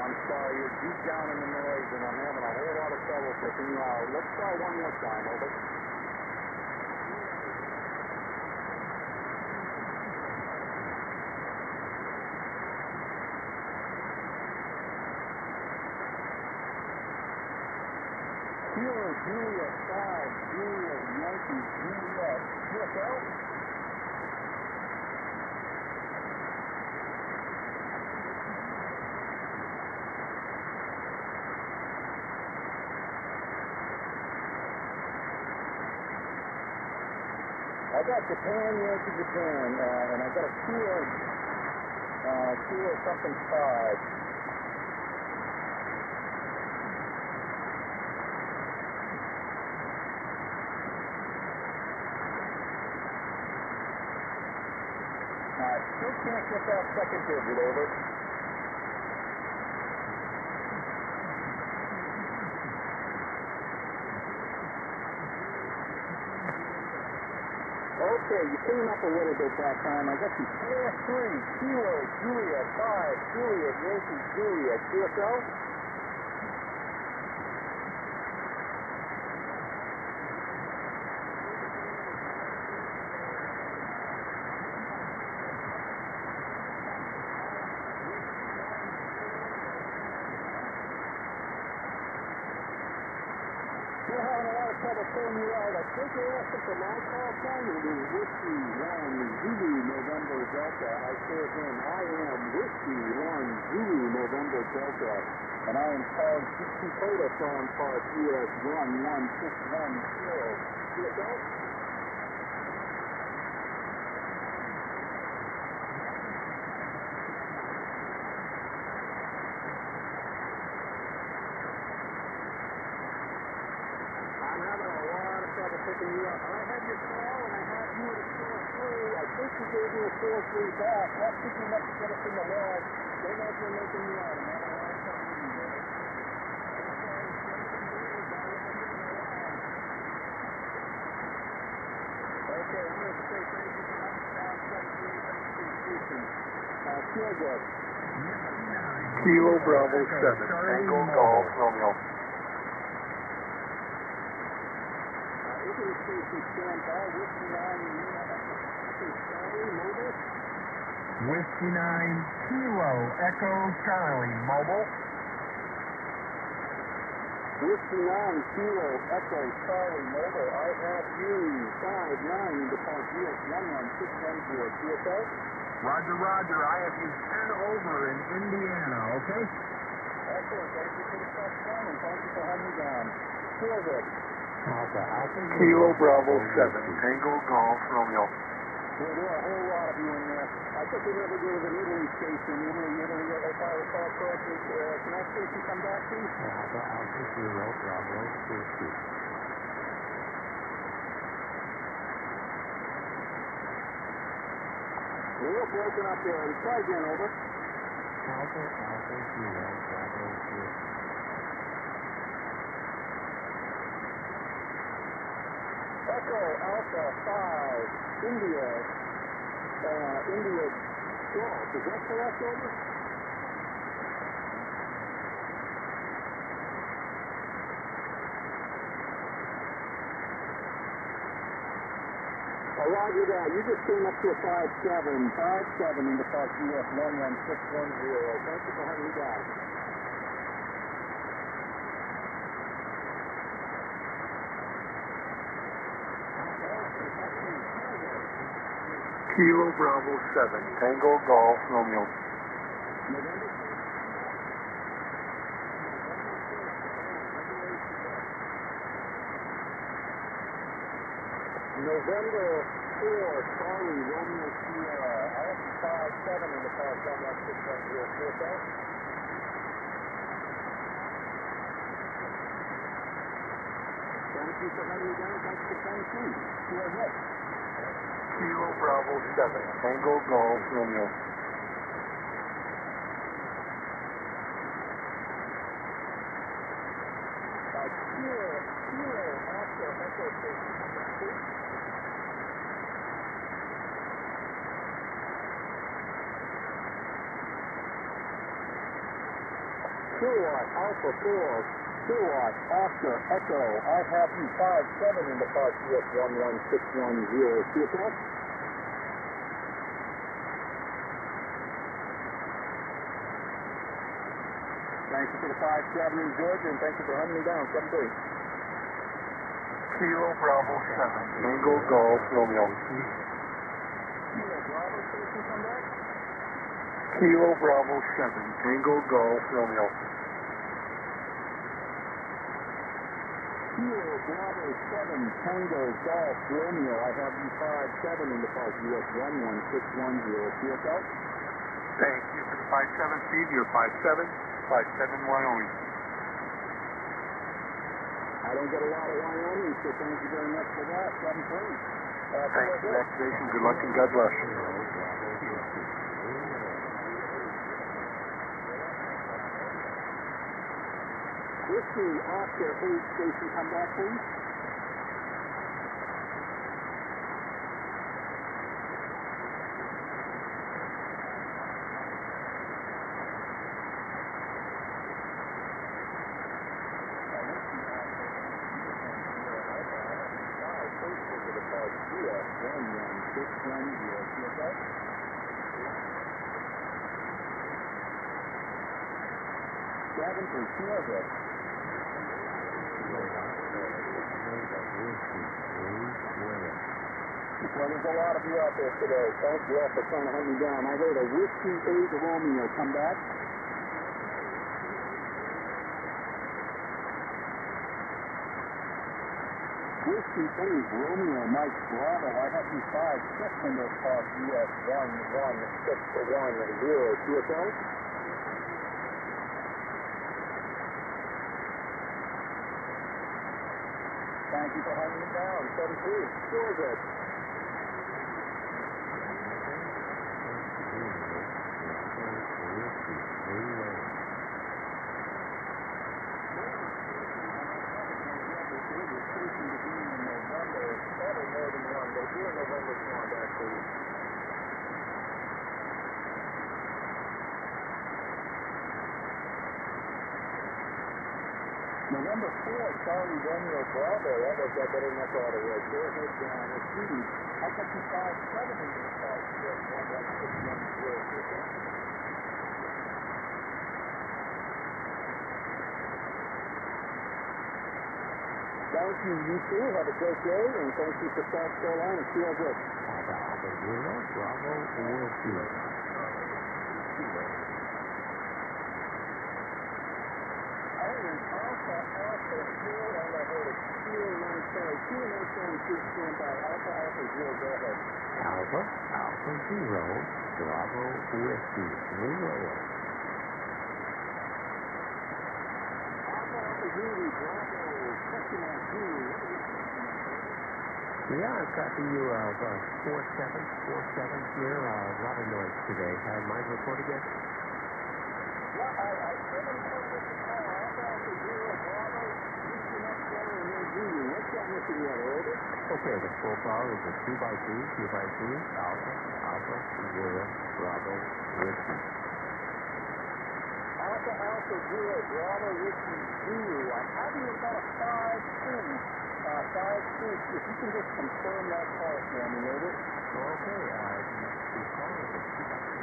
I'm sorry, you're deep down in the noise, and I'm having a whole lot of trouble picking you out. Let's try one more time, over. Kilo Juliet 5, Juliet Yankee Juliet, QSL? I got Japan, Yankee Japan, and I got a Kilo something 5. Still can't get that second digit, over. Okay, you came up a little bit that time. I got you 4-3, Kilo, Juliet, 5, Juliet, Yankee, Juliet, QSL? You're having a lot of trouble pulling you out. I think you're asking for my call sign. It is Whiskey 1 Zulu November Delta. I say again, I am Whiskey 1 Zulu November Delta. And I am calling Dakota from Park US 11610. QSL? I'm having a lot of trouble picking you up. I had your call, and I had you at a 4-3. I think you gave me a 4-3 back. That's picking up to get us in the log. Don't know if you're making me out. I'm having a lot of trouble with you, brother. Okay, I'm going to say thank you for having down 17 Kilo good. Kilo Bravo 7, Tango Golf Romeo. Station standby, Whiskey 9, Charlie, mobile. Whiskey 9, Kilo, Echo, Charlie, mobile. Whiskey 9, Kilo, Echo, Charlie, mobile. I have you 5-9 into Park US 11610, QSL. Roger, Roger. I have you 10 over in Indiana, okay? Excellent. Thank you for the touchdown, and thank you for having me down. Feel good. Kilo Bravo 7, Tango Golf Romeo. There are a whole lot of you in there. I took a river to an Italy station, Italy, if I recall correctly. Can that station come back, please? Alpha Zero Bravo 50. We're real broken up there. Try again, over. Alpha Zero Bravo 50. Echo Alpha 5, India Golf. Is that correct, over? Roger that. You just came up to a 5-7 into Park US 11610. Thank you for having me down. Kilo Bravo 7, Tango Golf Romeo. November 4, Charlie, Romeo Sierra. I have 5-7 in the Park 11610. QSL. Thank you for having me down. Thanks for coming through. Go ahead. Kilo Bravo 7, Tango Golf Romeo. Kilo Oscar Echo Station. Kilowatt Alpha 4, Kilowatt Oscar Echo. I have you 5-7 in the Park US 11610. CSS? Thank you for the 5-7 in Georgia, and thank you for hunting me down. 7-3. Kilo Bravo 7, Tango Golf Romeo. Kilo Bravo station, come back. Kilo Bravo 7, Tango Golf Romeo. Kilo Bravo 7, Tango Golf Romeo. I have you 5-7 in the Park US 11610. CSL? Thank you for the 5-7 Steve. You're 5-7, 5-7 Wyoming. I don't get a lot of Wyoming, so thank you very much for that. 7-3. Thanks for the activation. Good luck and God bless. Whiskey Oscar 8 station, come back, please. Seven for Georgia. Well, there's a lot of you out there today. Thank you all for trying to hunt me down. I heard a Whiskey 8 Romeo come back. Whiskey 8 Romeo Mike Bravo. I have you 5-6 in this Park US 11610. CSL? Thank you for hunting me down. 7-2. Georgia. November 4th, Charlie Romeo Bravo. That was that better than I thought it was. Go ahead, Steve. I got you 5-7 in this Park US 11610. Thank you, you too. Have a great day, and thank you for South Carolina. Feel good. Alpha Zero, Bravo, Whiskey. I heard an Alpha Zero, and I heard a Kilo 9 Kilo 9 please stand by. Alpha Zero, go ahead. Alpha Zero, Bravo, Whiskey. Relay. Alpha Zero, Bravo. Yeah, I've got you 4-7 here. A lot of noise today. Mind reporting again? Yeah, I couldn't put this call. Alpha Zero, Bravo, Houston X-Ray, and then Zulu. What's that missing yet, over? Okay, the profile is a 2x2, Alpha Zero, Bravo, Whiskey. Alpha Zero, Bravo, Whiskey, Zulu. I have you about a 5-2. 5-6. If you can just confirm that call for me, over. Okay, the call is a 2x2.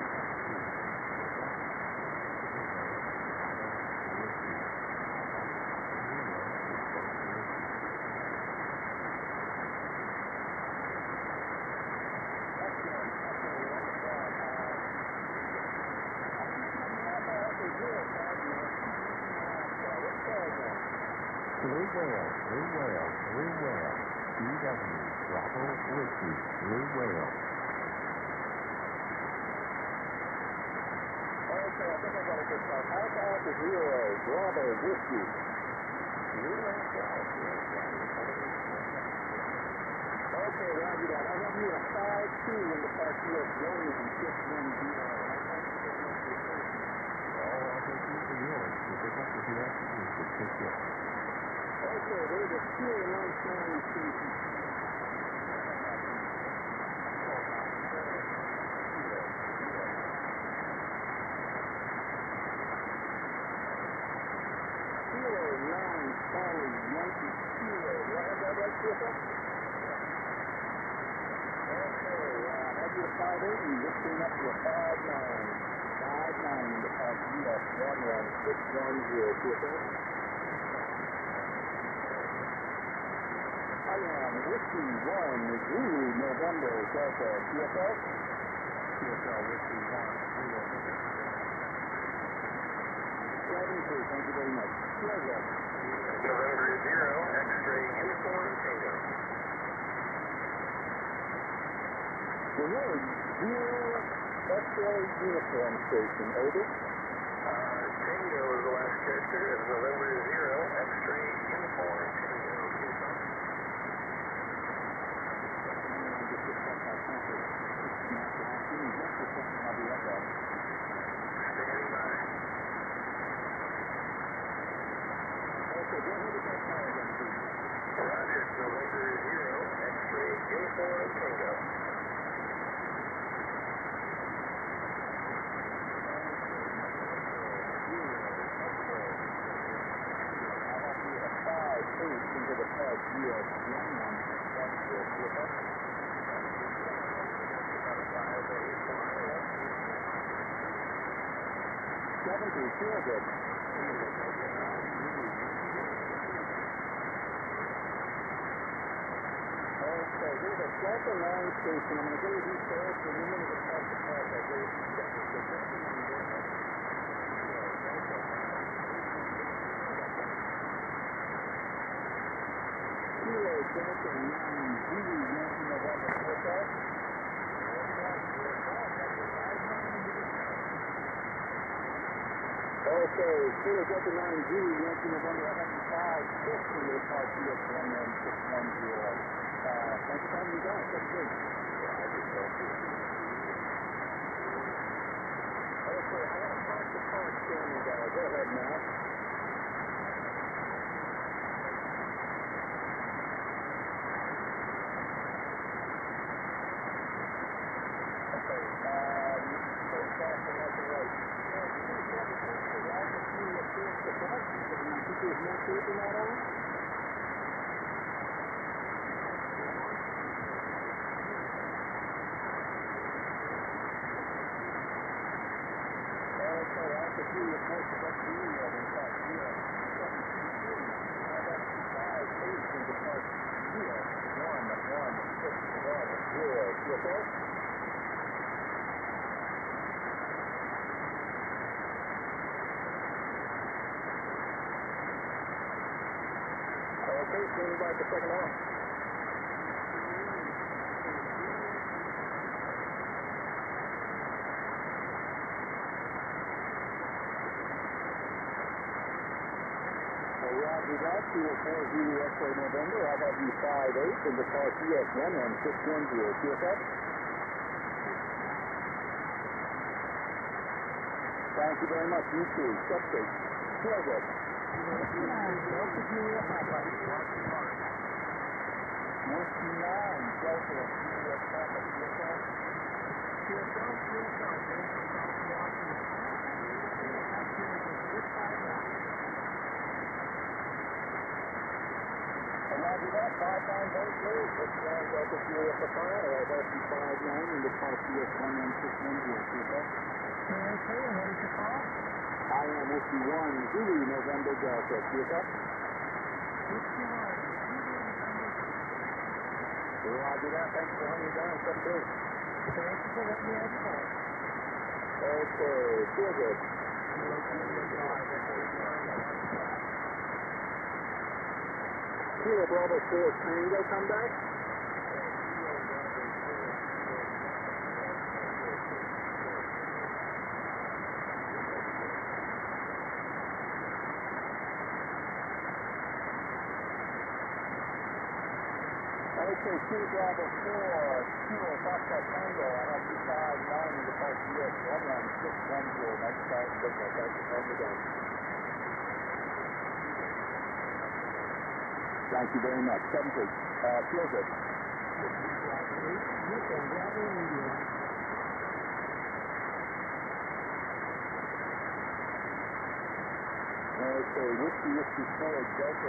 Blue Whale, BW, Bravo, Whiskey, Blue Whale. Okay, I think I got a good call. Alpha Zero, Bravo, Whiskey. Okay, roger that. I have you a 5-2 in the Park US 11610. All opportunities are yours. You pick up if you have to use it. Take care. Okay, there's a Kilo 9 station. QFS? Okay, have your 5-8 and just clean up to a 5-9. 5-9 into Park US 11610 QFS. I am Whiskey 1 Zulu November Delta QFS. QSL Whiskey 1 Zulu. 72, thank you very much. Pleasure. November 0, X-ray uniform Tango. The word 0 X-ray uniform station, over. Tango is the last character of November 0, X-ray uniform Tango. Standing by. Okay, go ahead with that call again, please. Roger, November 0, X-ray uniform Tango. Into the Park US 70, feel good. Okay, there's a Delta 9 station. I'm going to go with these stairs for a minute to pass the park. I'll go with these stairs. So Delta 9 Delta. Kilo Delta 9 Zulu Yankee November QFS. Okay, Kilo Delta 9 Zulu Yankee November 105 6 into the Park US 11610. Thanks for having me down. That's good. Okay, I want to park the car standing by. Go ahead, Matt. Okay, first off, I'm at the right. There's no tape in that on? Okay, I have to do your most of that in fact, US 723. That's 5-8 into Park US 11610. QFS? Okay, standing by for second off. Roger that, QFS Zulu X-ray November. How about you 5-8 into Park US 11610 QFS? Thank you very much. You too. Substate. Feel good. Delta Julia Papa. 129 Delta Julia Papa. QFS? QFS, Roger that, 5-9 very clear. This one Delta Julia Papa, LRC 5-9 into Park US 11610 QFS. Okay, and what is your call? I am Whiskey 1 Zulu November Delta QFS. Whiskey 1 Zulu November. Roger that, thanks for having me down. 7-2. Thank you for letting me have the call. Okay, feel good. Kilo Bravo 4 Tango come back. Okay, Kilo Bravo 4 Kilo Foxtrot Tango. I have 259 in the Park US 11610. Nice start, thanks for having me down. Thank you very much. 7-3. Feel good. Okay, Whiskey 4 Delta.